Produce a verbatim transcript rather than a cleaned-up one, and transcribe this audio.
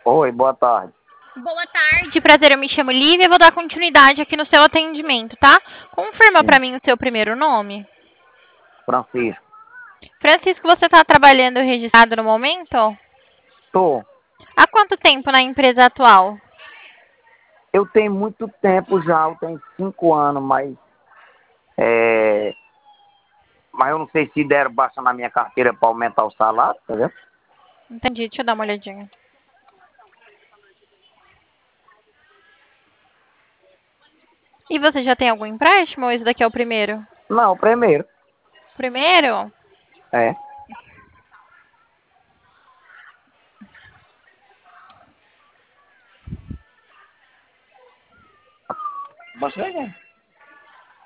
Oi, boa tarde. Boa tarde, prazer, eu me chamo Lívia e vou dar continuidade aqui no seu atendimento, tá? Confirma Sim, pra mim o seu primeiro nome. Francisco. Francisco, você está trabalhando registrado no momento? Tô. Há quanto tempo na empresa atual? Eu tenho muito tempo já, eu tenho cinco anos, mas é, mas eu não sei se deram baixa na minha carteira para aumentar o salário, tá vendo? Entendi, deixa eu dar uma olhadinha. E você já tem algum empréstimo ou esse daqui é o primeiro? Não, primeiro. Primeiro? É. Você,